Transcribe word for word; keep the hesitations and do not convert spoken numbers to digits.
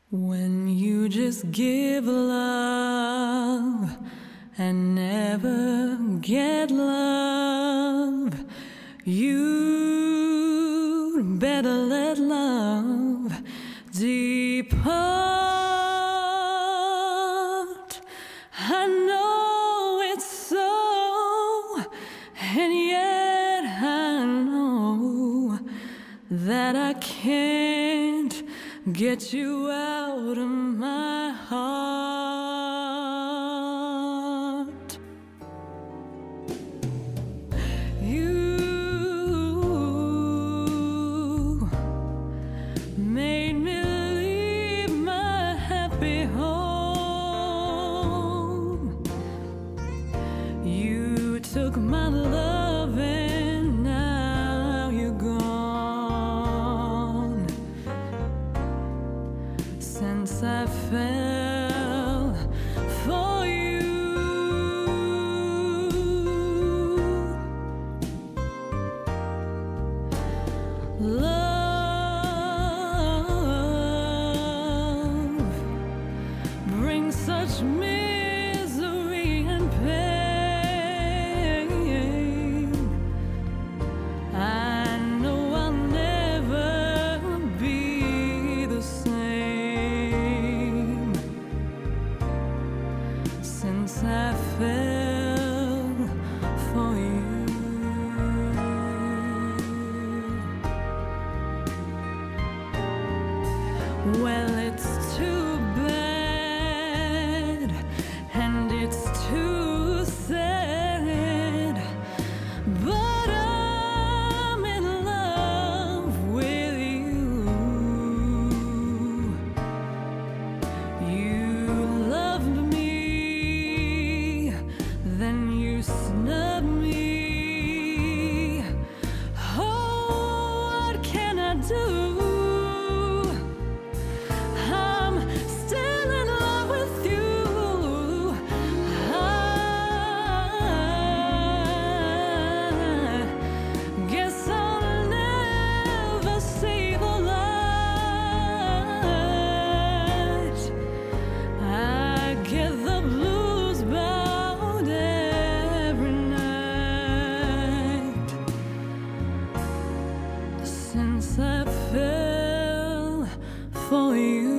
When you just give love and never get love, you better let love depart. I know it's so, and yet I know that I can't get you out of my heart. You made me leave my happy home. You took my love and now you're gone. Since I fell for you, love brings such misery and pain. I know I'll never be the same since I fell for you. Well, it's too bad and it's too sad, but I'm in love with you. You loved me, then you snubbed me. Oh, what can I do? I'm still in love with you. I guess I'll never see the light. I get the blues about every night since I fell for you.